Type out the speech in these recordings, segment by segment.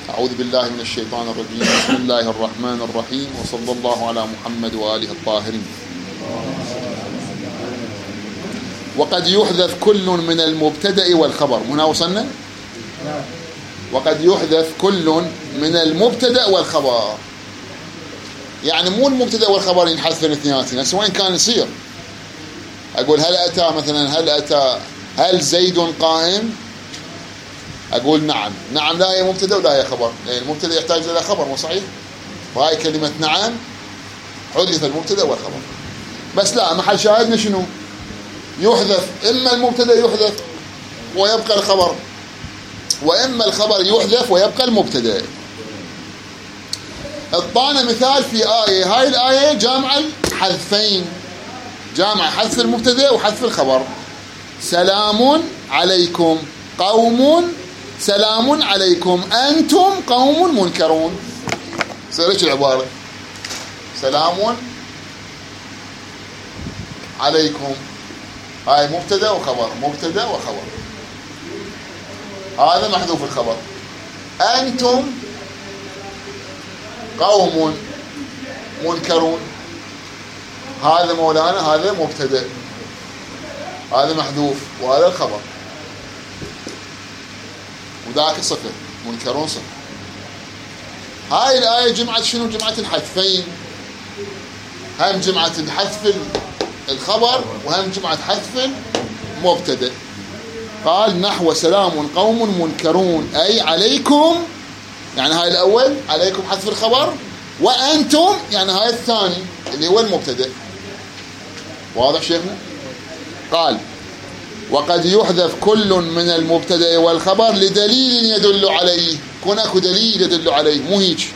أعوذ بالله من الشيطان الرجيم. بسم الله الرحمن الرحيم، وصلى الله على محمد وآله الطاهرين. وقد يحذف كل من المبتدأ والخبر. هنا وصلنا. وقد يحذف كل من المبتدأ والخبر، يعني مو المبتدأ والخبر ينحذف الاثنيناتين، هسه وين كان يصير؟ أقول هل أتى مثلا هل زيد قائم؟ أقول نعم لا هي مبتدأ ولا هي خبر، يعني المبتدأ يحتاج إلى خبر، مو صحيح؟ وهاي كلمة نعم حذف المبتدأ والخبر. بس لا، محل شاهدنا شنو؟ يحذف، إما المبتدأ يحذف ويبقى الخبر، وإما الخبر يحذف ويبقى المبتدأ. اعطانا مثال في آية، هاي الآية جامعة الحذفين، جامعة حذف المبتدأ وحذف الخبر. سلام عليكم قوم، سلام عليكم أنتم قوم منكرون. سيرش العبارة سلام عليكم، هاي مبتدأ وخبر، مبتدأ وخبر، هذا محذوف الخبر. أنتم قوم منكرون، هذا مولانا هذا مبتدأ، هذا محذوف وهذا الخبر، وذاك صفة منكرون صفة. هاي الآية جمعت شنو؟ جمعت الحذفين، هم جمعت الحذف الخبر وهم جمعت حذف المبتدأ. قال نحو سلام قوم منكرون، أي عليكم، يعني هاي الأول عليكم حذف الخبر، وأنتم يعني هاي الثاني اللي هو المبتدأ. واضح شيخنا؟ قال وقد يحذف كل من المبتدأ والخبر لدليل يدل عليه، كون اكو دليل يدل عليه، مو هيك.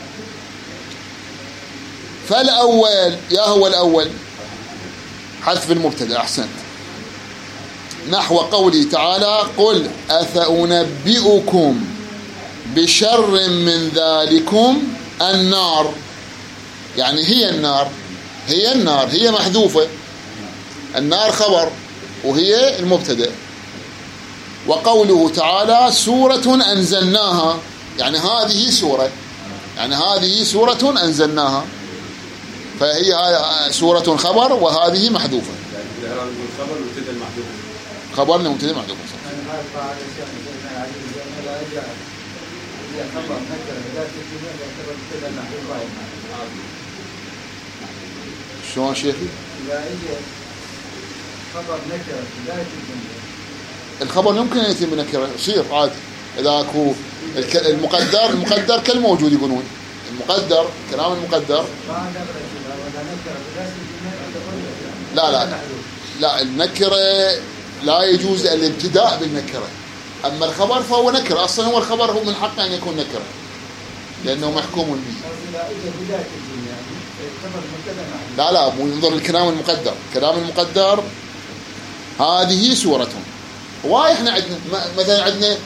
فالأول يا هو الأول حذف المبتدأ، أحسنت. نحو قوله تعالى قل أفأنبئكم بشر من ذلكم النار، يعني هي النار، هي محذوفة، النار خبر وهي المبتدأ. وقوله تعالى سورة أنزلناها، يعني هذه سورة، يعني هذه سورة أنزلناها، فهي سورة خبر وهذه محذوفة. خبر مبتدأ محذوف. شلون شيخي؟ خبر نكرة بداية الجملة، الخبر يمكن أن يتم بنكرة، يصير عادي إذا أكو المقدر كالموجود يقولون، المقدر كلام المقدر. لا النكرة لا يجوز الابتداء بالنكرة، أما الخبر فهو نكرة، أصلا هو الخبر هو من حقه أن يكون نكرة لأنه محكوم به. لا مو ينظر الكلام المقدر، كلام المقدر هذه سورة. واي احنا عندنا مثلا عندنا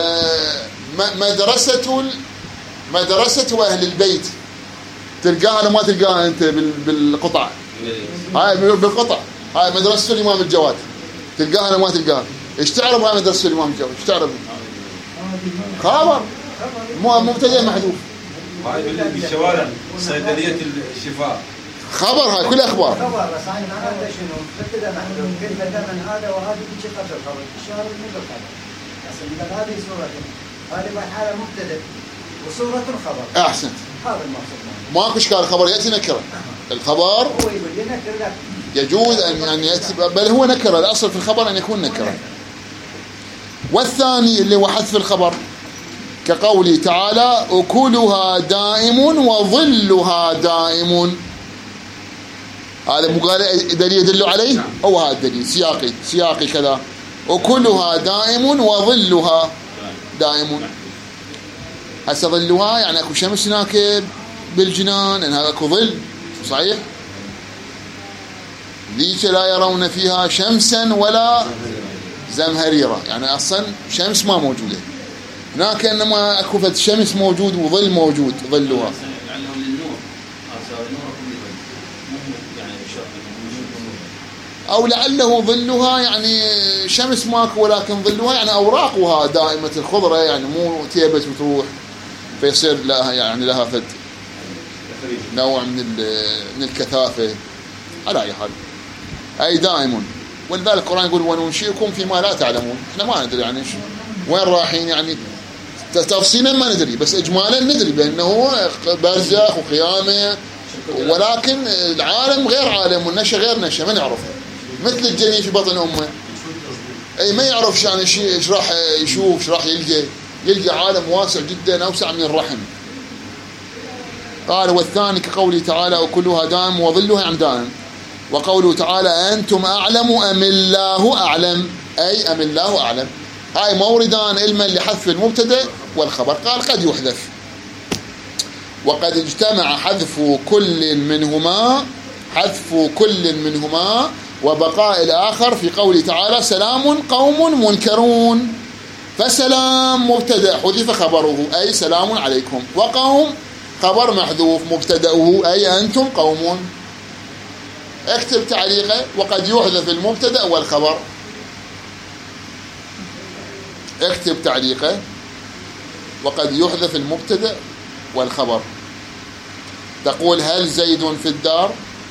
مدرسة أهل البيت، تلقاها لما تلقاها أنت بالقطع، هاي بالقطع، هاي مدرسة الإمام الجواد، تلقاها لما تلقاها. ايش تعرف هاي مدرسة الإمام الجواد؟ ايش تعرف؟ خبر مبتدأ محذوف. هاي بالشوارع صيدلية الشفاء خبر، هاي كل أخبار خبر. بس هذا شنو؟ مبتدأ محذوف، كيف من هذا وهذا بيجي قبل الخبر، الشهر مو بالخبر. بس هذه سورة، هذه بحالة مبتدأ وسورة خبر. أحسنت، هذا المقصود. ماكو إشكال، الخبر يأتي نكرة، الخبر هو يقول لي نكرة يجوز أن يأتي، بل هو نكرة، الأصل في الخبر أن يكون نكرة. والثاني اللي هو حذف الخبر كقوله تعالى أكلها دائم وظلها دائم، هذا دليل يدل عليه، هو هذا الدليل سياقي كذا، أكلها دائم وظلها دائم. هسه ظلها يعني اكو شمس هناك بالجنان، انها اكو ظل، صحيح؟ ذيك لا يرون فيها شمسا ولا زمهريرة، يعني اصلا شمس ما موجوده هناك، انما اكو فد شمس موجود وظل موجود، ظلها او لعله ظلها يعني شمس ماكو ولكن ظلها يعني اوراقها دائمة الخضرة، يعني مو تيبت وتروح، فيصير لها يعني لها فد نوع من الكثافة. على أي حال أي دائم، ولذلك القرآن يقول وننشئكم فيما لا تعلمون. احنا ما ندري يعني وين رايحين، يعني تفصيلا ما ندري، بس إجمالا ندري بأنه برزخ وقيامة، ولكن العالم غير عالم والنشأ غير نشأ، ما نعرفه. مثل الجنين في بطن أمه، أي ما يعرف يعني ايش راح يشوف، ايش راح يلقى عالم واسع جدا أوسع من الرحم. قال والثاني كقوله تعالى وكلها دائم وظلها عن دائم. وقوله تعالى أنتم أعلم أم الله أعلم، أي أم الله أعلم. هاي موردان علما لحذف المبتدأ والخبر. قال قد يحذف، وقد اجتمع حذف كل منهما وبقاء الآخر في قوله تعالى سلام قوم منكرون. فسلام مبتدأ حذف خبره أي سلام عليكم، وقوم خبر محذوف مبتدأه أي أنتم قوم. اكتب تعليقه وقد يحذف المبتدأ والخبر. اكتب تعليقه وقد يحذف المبتدأ والخبر. تقول هل زيد في الدار؟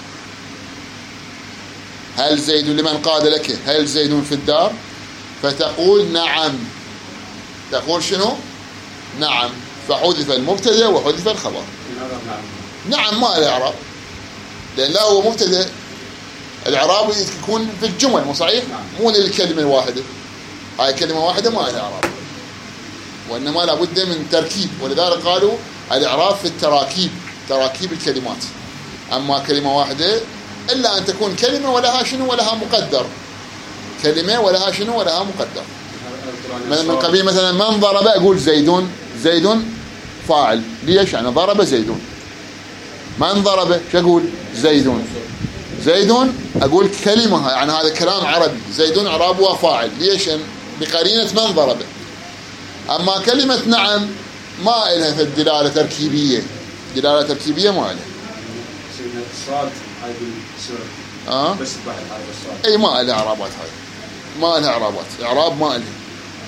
هل زيد لمن قال لك هل زيد في الدار؟ فتقول نعم. تقول شنو؟ نعم، فحذف المبتدأ وحذف الخبر. نعم ما له إعراب، لأن لا هو مبتدأ، الإعراب يكون في الجمل، مو صحيح؟ مو للكلمة الواحدة. هاي كلمة واحدة ما لها إعراب، وإنما لابد من تركيب، ولذلك قالوا الإعراب في التراكيب، تراكيب الكلمات. أما كلمة واحدة إلا أن تكون كلمة ولها شنو ولها مقدر، كلمة ولها شنو ولها مقدر. من قبيل مثلا من ضرب أقول زيد فاعل، ليش؟ يعني ضرب زيد. من ضرب شو أقول؟ زيد أقول كلمة، يعني هذا كلام عربي، زيد إعرابه فاعل، ليش؟ بقرينة من ضرب. أما كلمة نعم ما إلها في الدلالة تركيبية، دلالة تركيبية ما إلها. الصاد هاي بالسورة بس بحر هاي الصاد أي ما إلها إعرابات، هاي ما إلها إعرابات، إعراب ما إلها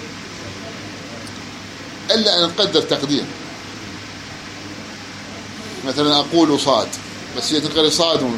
إلا أن نقدر تقدير. مثلا أقول صاد، بس هي تقرأ صاد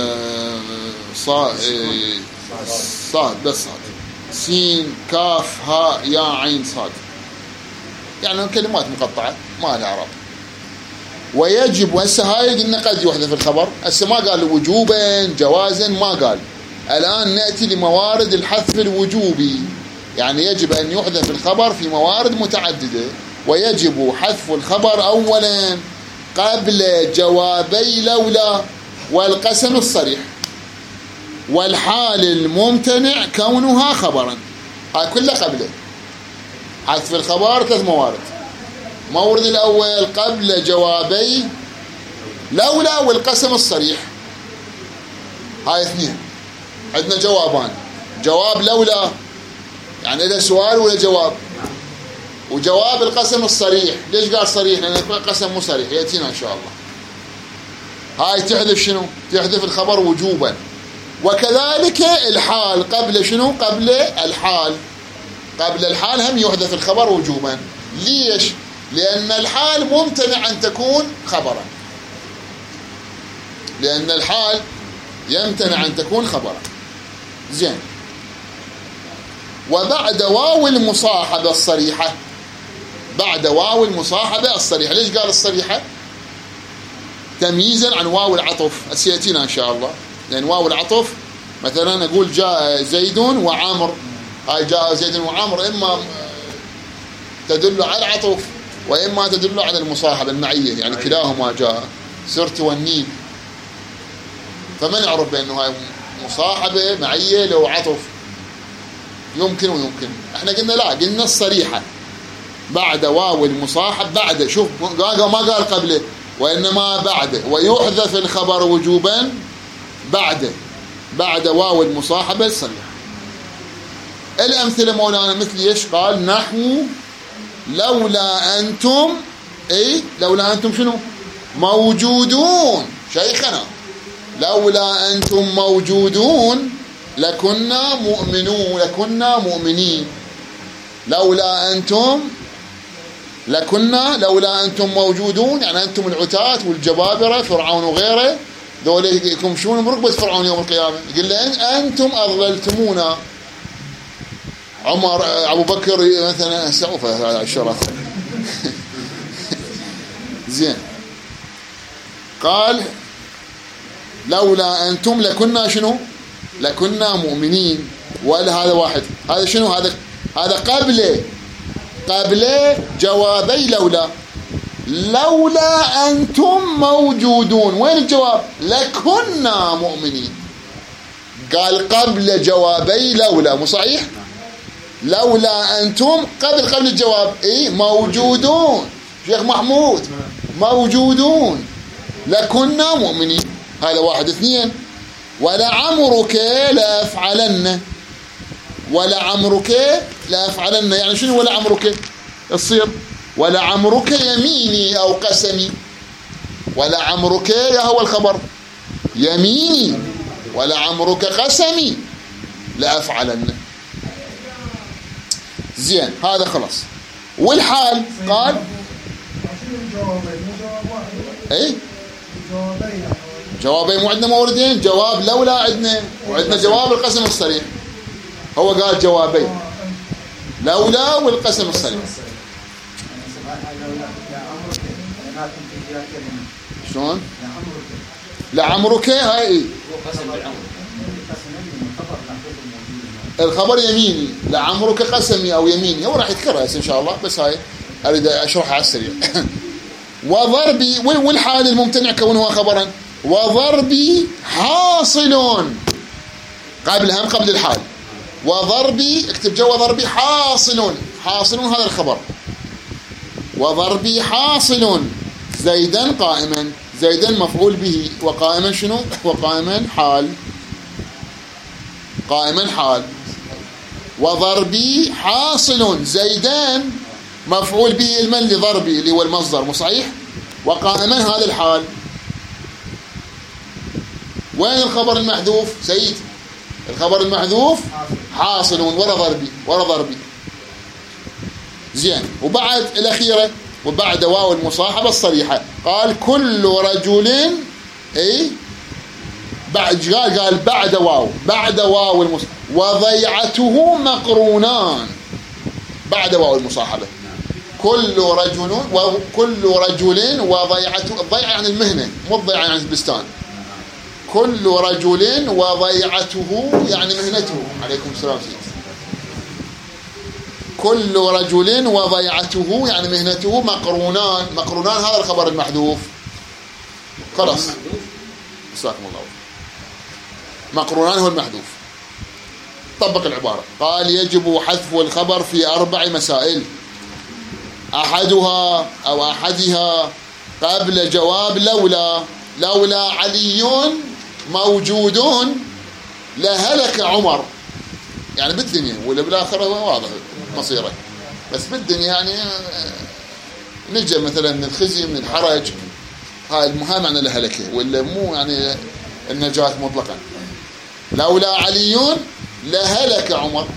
صاد بس صاد، سين كاف هاء يا عين صاد، يعني كلمات مقطعة ما لها إعراب. ويجب، وهسه هاي قلنا قد يحذف الخبر، هسه ما قال وجوبا جوازا، ما قال. الآن نأتي لموارد الحذف الوجوبي، يعني يجب أن يحذف الخبر في موارد متعددة. ويجب حذف الخبر أولا قبل جوابي لولا والقسم الصريح والحال الممتنع كونها خبرا. هاي كلها قبله. حذف الخبر 3 موارد. مورد الأول قبل جوابي لولا والقسم الصريح، هاي 2. عندنا جوابان، جواب لولا يعني إذا سؤال ولا جواب، وجواب القسم الصريح. ليش قال صريح؟ لأن القسم مو صريح، يأتينا إن شاء الله. هاي تحذف شنو؟ تحذف الخبر وجوبا. وكذلك الحال قبل شنو؟ قبل الحال. قبل الحال هم يحذف الخبر وجوبا. ليش؟ لأن الحال ممتنع أن تكون خبرا، لأن الحال يمتنع أن تكون خبرا. زين. وبعد واو المصاحبة الصريحة، بعد واو المصاحبة الصريحة. ليش قال الصريحة؟ تمييزا عن واو العطف، سيأتينا إن شاء الله. لأن واو العطف مثلا أقول جاء زيد وعمر، هاي جاء زيد وعمر إما تدل على العطف وإما تدل على المصاحبة المعية، يعني كلاهما جاء. سرت والنيل، فما نعرف بأنه هاي مصاحبة معية لو عطف، يمكن ويمكن. احنا قلنا لا، قلنا الصريحة بعد واو المصاحب. بعد، شوف ما قال قبله وإنما بعد. ويحذف الخبر وجوبا بعد واو المصاحبة الصريحة. الأمثلة مولانا مثل ايش؟ قال نحو لولا أنتم، أي لولا أنتم شنو؟ موجودون. شيخنا لولا أنتم موجودون لكنا مؤمنين. لولا أنتم لكنا لولا أنتم موجودون، يعني أنتم العتاة والجبابرة فرعون وغيره ذول يكمشون بركبة فرعون يوم القيامة. يقول له أنتم أضللتمونا. عمر أبو بكر مثلا سوف الشرف زين. قال لولا أنتم لكنا شنو؟ لكنا مؤمنين. ولا هذا واحد، هذا شنو؟ هذا قبل جوابي لولا أنتم موجودون. وين الجواب؟ لكنا مؤمنين. قال قبل جوابي لولا، مو صحيح؟ لولا أنتم قبل الجواب موجودون. شيخ محمود موجودون لكنا مؤمنين. هذا واحد. اثنين، ولعمرك لأفعلن. ولعمرك لأفعلن يعني شنو ولعمرك؟ تصير ولعمرك يميني أو قسمي. ولعمرك هو الخبر يميني، ولعمرك قسمي لأفعلن. زين هذا خلاص. والحال قال جوابين مو عندنا موردين. جواب لولا عندنا، وعندنا جواب القسم الصريح. هو قال جوابين لولا والقسم الصريح. شلون؟ لعمرك هاي الخبر يميني، لعمرك قسمي او يميني. هو راح يذكرها ان شاء الله، بس هاي اريد اشرحها على السريع. وضربي والحال الممتنع كونه خبرا. وضربي حاصل قبلها قبل الحال. وضربي اكتب جوا ضربي حاصل هذا الخبر. وضربي حاصل زيدا قائما. زيدا مفعول به، وقائما شنو؟ وقائما حال. قائما حال. وضربي حاصل زيدان مفعول به المن لضربي اللي هو المصدر، مو صحيح؟ وقائما هذا الحال. وين الخبر المحذوف سيد؟ الخبر المحذوف حاصل ورا ضربي. زين. وبعد الأخيرة وبعد واو المصاحبة الصريحة قال كل رجل قال بعد واو المصاحبة وضيعته مقرونان. بعد واو المصاحبة كل رجل وضيعته. الضيعة يعني المهنة، مو الضيعة يعني البستان. كل رجل وضيعته يعني مهنته. عليكم السلام سيدي. كل رجل وضيعته يعني مهنته مقرونان. مقرونان هذا الخبر المحذوف. خلاص جزاكم الله. مقرونان هو المحذوف. طبق العبارة. قال يجب حذف الخبر في 4 مسائل. أحدها قبل جواب لولا علي موجودون لهلك عمر. يعني بالدنيا ولا بالآخرة واضح مصيره، بس بالدنيا يعني نجا مثلا من الخزي من الحرج. هاي المهم معنى لهلكه، ولا مو يعني النجاة مطلقا. لولا علي لهلك عمر.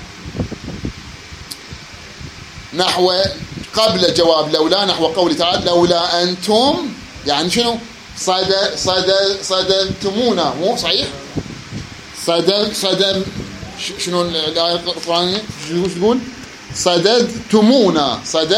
نحو قبل جواب لولا نحو قوله تعالى لولا أنتم يعني شنو؟ صددتمونا. مو صحيح؟ صدد شنو الآية القرآنية؟ شو تقول؟ صددتمونا.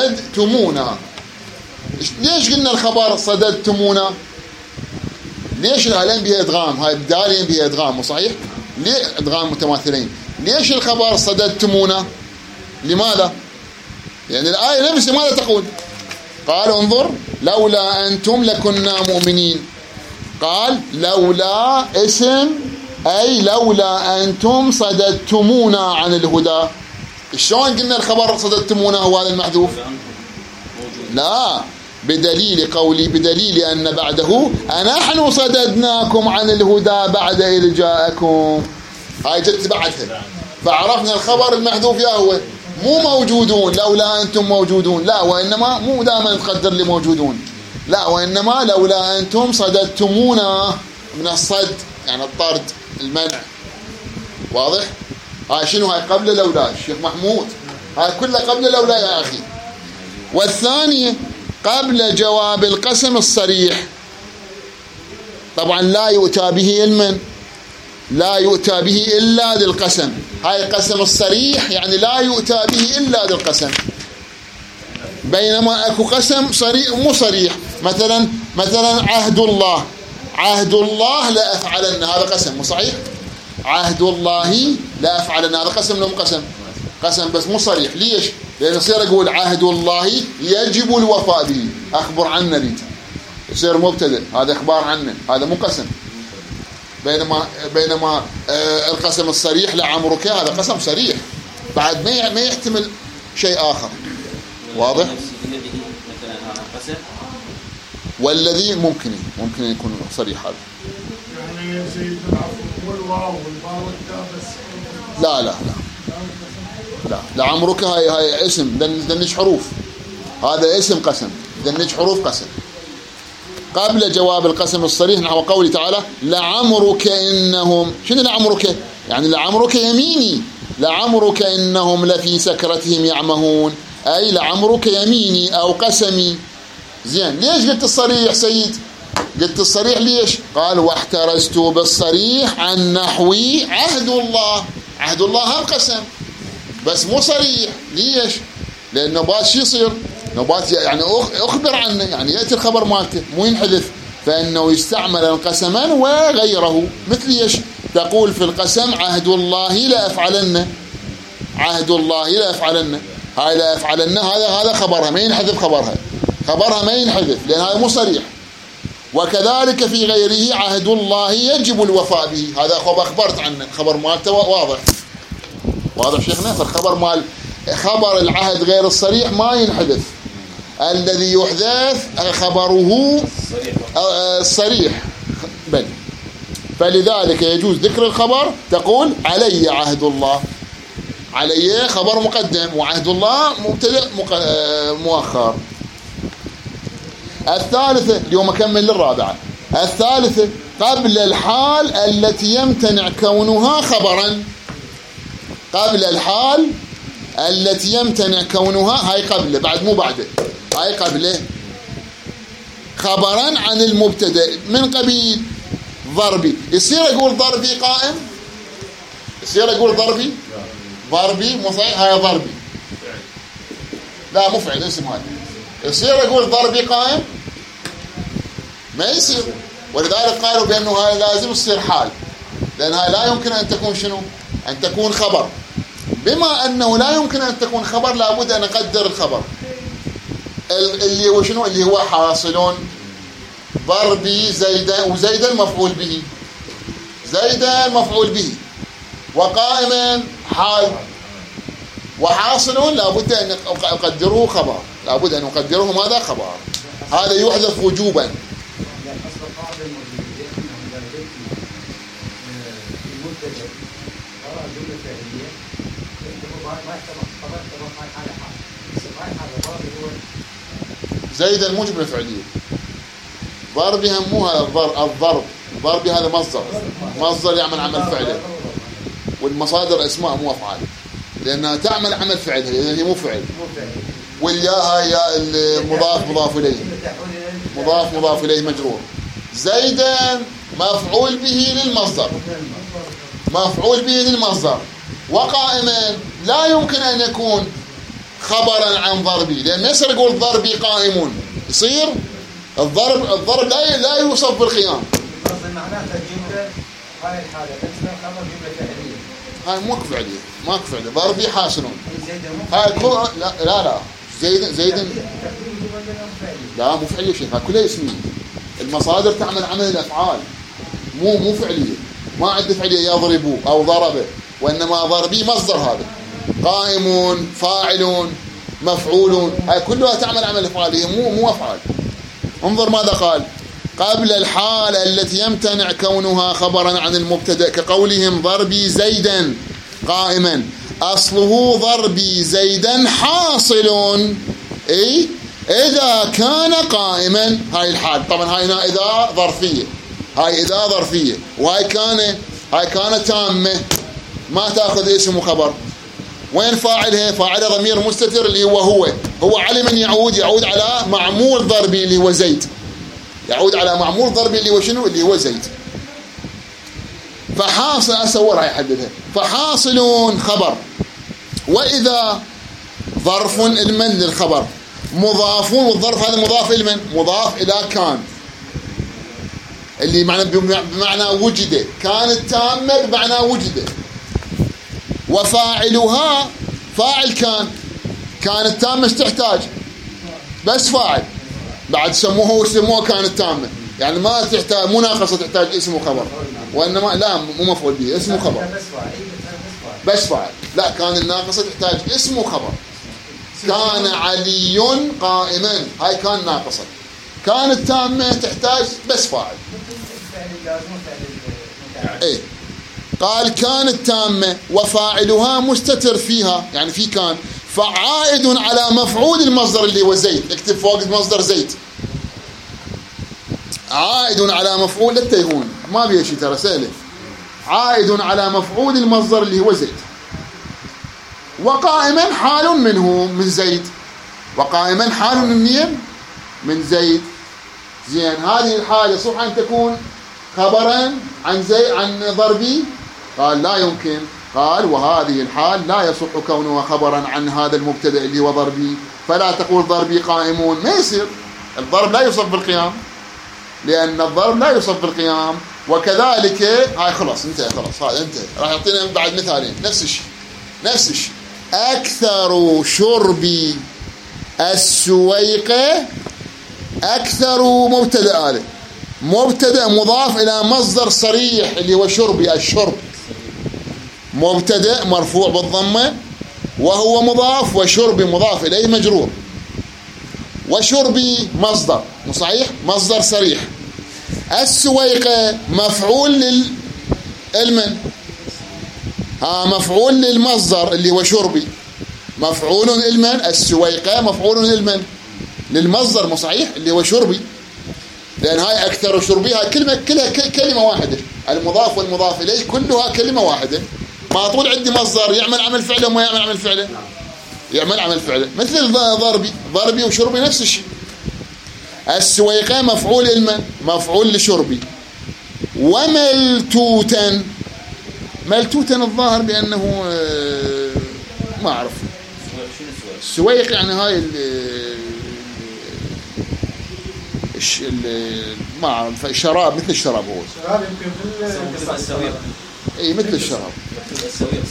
ليش قلنا الخبر صددتمونا؟ ليش الآلين بها إدغام؟ هاي بدالين بها إدغام، مو صحيح؟ ليه إدغام متماثلين؟ ليش الخبر صددتمونا؟ لماذا؟ يعني الآية نفسها ماذا تقول؟ قال انظر لولا أنتم لكنا مؤمنين. قال لولا اسم أي لولا أنتم صددتمونا عن الهدى. شلون قلنا الخبر صددتمونا هو هذا المحذوف؟ لا، بدليل أن بعده أنحن صددناكم عن الهدى بعد إذ جاءكم. هاي جت بعدها، فعرفنا الخبر المحذوف يا هو مو موجودون لولا أنتم موجودون، لا، وإنما مو دائما تقدر لي موجودون، لا، وإنما لولا أنتم صددتمونا من الصد يعني الطرد المنع. واضح؟ هاي شنو؟ هاي قبل لولا الشيخ محمود، هاي كلها قبل لولا يا أخي. والثانية قبل جواب القسم الصريح، طبعا لا يؤتى به المن، لا يؤتى به إلا للقسم. هاي القسم الصريح يعني لا يؤتى به إلا للقسم، بينما أكو قسم صريح مو صريح، مثلا عهد الله لا أفعلن، هذا قسم مو صحيح. عهد الله لا أفعلن هذا قسم لهم قسم بس مو صريح. ليش؟ لأن يصير أقول عهد الله يجب الوفاء به، أخبر عنه لي، يصير مبتدأ، هذا إخبار عنه، هذا مو قسم. بينما القسم الصريح لعمرك هذا قسم صريح، بعد ما يحتمل شيء آخر. واضح؟ والذي ممكن يكون صريح هذا. يعني زي والواو والباء والتاء بس. لا لعمرك هاي اسم دنج حروف، هذا اسم قسم دنج حروف قسم. قبل جواب القسم الصريح نحو قوله تعالى لعمرك إنهم، شنو لعمرك؟ يعني لعمرك يميني، لعمرك إنهم لفي سكرتهم يعمهون، أي لعمرك يميني أو قسمي. زين، ليش قلت الصريح سيد؟ قلت الصريح ليش؟ قال واحترزت بالصريح عن نحوي عهد الله. عهد الله هم قسم بس مو صريح. ليش؟ لأن نبات شو يصير؟ نبات يعني أخبر عنه، يعني يأتي الخبر مالته مو ينحذف، فإنه يستعمل القسما وغيره. مثل ايش؟ تقول في القسم عهد الله لا أفعلن، عهد الله لا أفعلن، هاي لا أفعلن هذا خبرها ما ينحذف، خبرها ما ينحذف لأن هذا مو صريح. وكذلك في غيره عهد الله يجب الوفاء به، هذا أخبرت عنه، خبر مالته واضح شيخنا. فالخبر مال خبر العهد غير الصريح ما ينحذف، الذي يحذف خبره الصريح بل. فلذلك يجوز ذكر الخبر، تقول علي عهد الله، علي خبر مقدم وعهد الله مبتدأ مؤخر. الثالثة اليوم أكمل للرابعة. الثالثة قبل الحال التي يمتنع كونها خبرا، قبل الحال التي يمتنع كونها، هاي قبله بعد مو بعده، هاي قبله خبرا عن المبتدأ من قبيل ضربي. يصير أقول ضربي قائم، يصير أقول ضربي مو صحيح، هاي ضربي لا مو فعل اسم هاي. يصير أقول ضربي قائم ما يصير، ولذلك قالوا بأنه هاي لازم تصير حال، لأن هاي لا يمكن أن تكون شنو؟ أن تكون خبر. بما أنه لا يمكن أن تكون خبر لابد أن أقدر الخبر اللي هو شنو؟ اللي هو حاصل ضربي زيدا، وزيدا مفعول به، زيدا مفعول به، وقائما حال، وحاصل لابد أن أقدره خبر، لابد أن أقدره ماذا؟ خبر. هذا يحذف وجوبا. زيدا موجب الفعلية، ضربي هم مو هذا الضرب هذا مصدر يعمل عمل فعله، والمصادر اسماء مو افعال، لانها تعمل عمل فعلها لان هي مو فعل. والياء يا المضاف مضاف اليه مجرور. زيدا مفعول به للمصدر، وقائما لا يمكن ان يكون خبرا عن ضربي، لان يصير يقول ضربي قائم، يصير الضرب لا يوصف بالقيام. معناته الجمله هاي الحاله اسمها خبر جمله فعليه، هاي ماكو فعليه ضربي حاصل. هاي لا زيد لا مو فعليه شيء، هاي كلها اسميه. المصادر تعمل عمل الافعال مو فعليه، ما عنده فعليه يضرب او ضرب، وانما ضربي مصدر، هذا قائم فاعل مفعول، هاي كلها تعمل عمل افعال، هي مو افعال. انظر ماذا قال: قبل الحال التي يمتنع كونها خبرا عن المبتدا، كقولهم ضربي زيدا قائما، اصله ضربي زيدا حاصل، اي اذا كان قائما. هاي الحال طبعا هاي اذا ظرفيه، وهاي كانت تامه، ما تاخذ اسم وخبر، وين فاعلها؟ فاعلها ضمير مستتر اللي هو على من يعود على معمول ضربي اللي هو زيد، يعود على معمول ضربي اللي هو شنو؟ اللي هو زيد. فحاصل أصورها يحددها. فحاصل خبر، وإذا ظرف المن للخبر مضاف، والظرف هذا مضاف إلى من؟ مضاف إلى كان، اللي بمعنى وجد، كانت تامة بمعنى وجد. وفاعلها فاعل كانت تامة تحتاج بس فاعل، بعد سموه كانت تامة، يعني ما تحتاج مناقصة تحتاج اسم وخبر، وإنما لا مو مفعول به، اسم وخبر بس فاعل. لا، كان الناقصة تحتاج اسم وخبر. كان علي قائما، هاي كان ناقصة. كانت تامة تحتاج بس فاعل. ايه، قال كانت تامة وفاعلها مستتر فيها، يعني في كان، فعائد على مفعول المصدر اللي هو زيد. اكتب فوق مصدر زيد، عائد على مفعول، لا تيهون ما بيه شيء ترى سهله. عائد على مفعول المصدر اللي هو زيد. وقائما حال منه من زيد، وقائما حال من زيد. زين، هذه الحالة صح أن تكون خبرا عن زيد عن ضربي؟ قال لا يمكن. قال وهذه الحال لا يصح كونها خبرا عن هذا المبتدأ اللي هو ضربي، فلا تقول ضربي قائمون. ما يصير، الضرب لا يوصف بالقيام، لأن الضرب لا يوصف بالقيام. وكذلك هاي خلاص انتهى، خلاص هاي انتهى. راح يعطينا بعد مثالين نفس الشيء. أكثر شربي السويقة، أكثر مبتدأ آله، مبتدأ مضاف إلى مصدر صريح اللي هو شربي، الشرب مبتدأ مرفوع بالضمة وهو مضاف، وشربي مضاف إليه مجرور، وشربي مصدر صحيح، مصدر صريح. السويقة مفعول للمن، مفعول للمصدر اللي هو شربي، مفعول للمن. السويقة مفعول للمن؟ للمصدر، مو صحيح، اللي هو شربي، لأن هاي أكثر شربي، هاي كلها كلمة واحدة، المضاف والمضاف إليه كلها كلمة واحدة. ما طول عندي مصدر يعمل عمل فعله وما يعمل عمل فعله، يعمل عمل فعله، مثل ضربي وشربي نفس الشيء. السويقة مفعول للمن، مفعول لشربي. وملتوتا، ملتوتا الظاهر بأنه ما أعرف، السويق يعني هاي ما أعرف، شراب مثل الشراب، هو شراب يمكن في السويق، اي مثل الشراب. السويق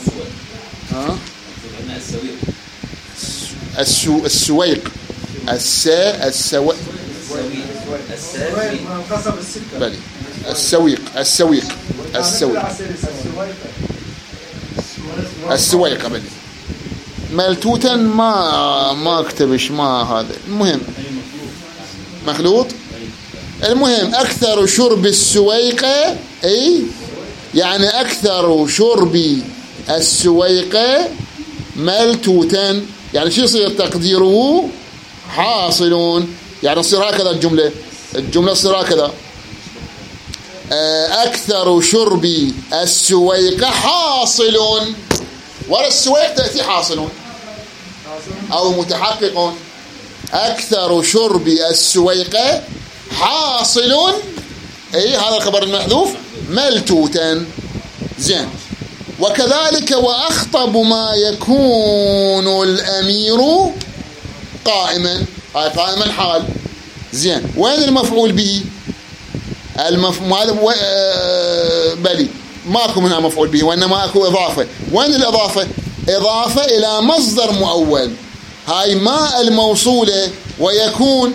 السويق السويق منقصب السكة، بلي السويق بلي. ملتوتا ما اكتبش، ما هذا المهم، مخلوط. المهم أكثر شرب السويقة، أي يعني أكثر شرب السويقة ملتوتا، يعني شو يصير تقديره؟ حاصلون، يعني يصير هكذا الجملة تصير هكذا: أكثر شرب السويقة حاصلون، ورا السويق تأتي حاصلون أو متحققون. أكثر شرب السويقة حاصل، أي هذا الخبر المحذوف، ملتوتا. زين. وكذلك وأخطب ما يكون الأمير قائما، هاي قائما حال. زين، وين المفعول به؟ بلي ماكو منها مفعول به، وإنما أكو إضافة. وين الإضافة؟ إضافة إلى مصدر مؤول، هاي ما الموصولة ويكون،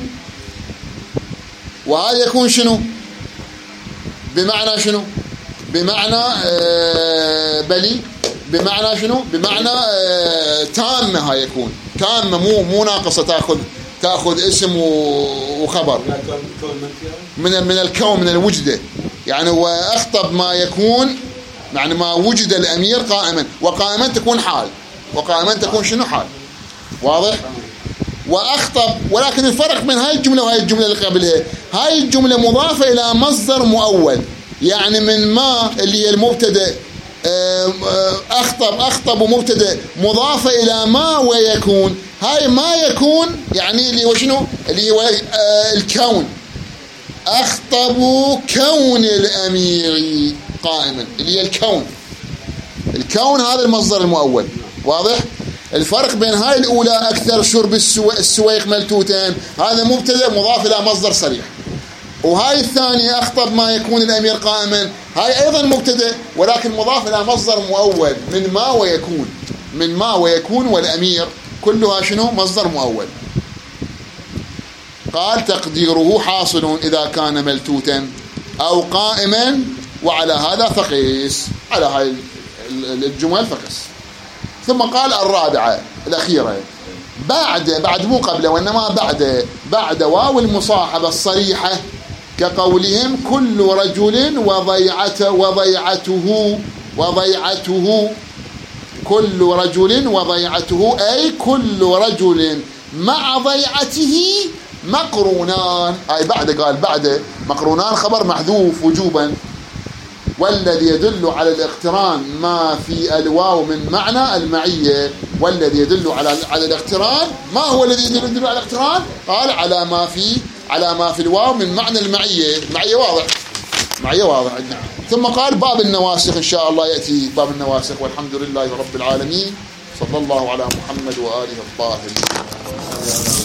وهذا يكون شنو؟ بمعنى شنو؟ بمعنى بلي، بمعنى شنو؟ بمعنى تامة. هاي يكون تامة، مو ناقصة تأخذ اسم وخبر من الكون، من الوجدة. يعني وأخطب ما يكون، يعني ما وجد الأمير قائما، وقائما تكون حال، وقائما تكون شنو؟ حال. واضح؟ وأخطب، ولكن الفرق بين هاي الجملة وهاي الجملة اللي قبلها، هاي الجملة مضافة إلى مصدر مؤول، يعني من ما اللي هي المبتدأ أخطب ومبتدأ مضافة إلى ما ويكون. هاي ما يكون يعني اللي هو شنو؟ اللي هو الكون. أخطب كون الأمير قائما، اللي هي الكون هذا المصدر المؤول. واضح؟ الفرق بين هاي الأولى أكثر شرب السويق ملتوتا، هذا مبتدأ مضاف إلى مصدر صريح. وهاي الثانية أخطب ما يكون الأمير قائما، هاي أيضا مبتدأ ولكن مضاف إلى مصدر مؤول من ما ويكون والأمير كلها شنو؟ مصدر مؤول. قال تقديره حاصل إذا كان ملتوتا أو قائما، وعلى هذا فقس، على هاي الجمل فقس. ثم قال الرابعة الأخيرة بعد مو قبل وإنما بعد واو المصاحبة الصريحة، كقولهم كل رجل وضيعته كل رجل وضيعته، أي كل رجل مع ضيعته مقرونان. أي بعد مقرونان خبر محذوف وجوبا، والذي يدل على الاقتران ما في الواو من معنى المعية. والذي يدل على الاقتران، ما هو الذي يدل على الاقتران؟ قال على ما في الواو من معنى المعية. معية واضح عندنا. ثم قال باب النواسخ، إن شاء الله يأتي باب النواسخ. والحمد لله رب العالمين، صلى الله على محمد وآله الطاهرين.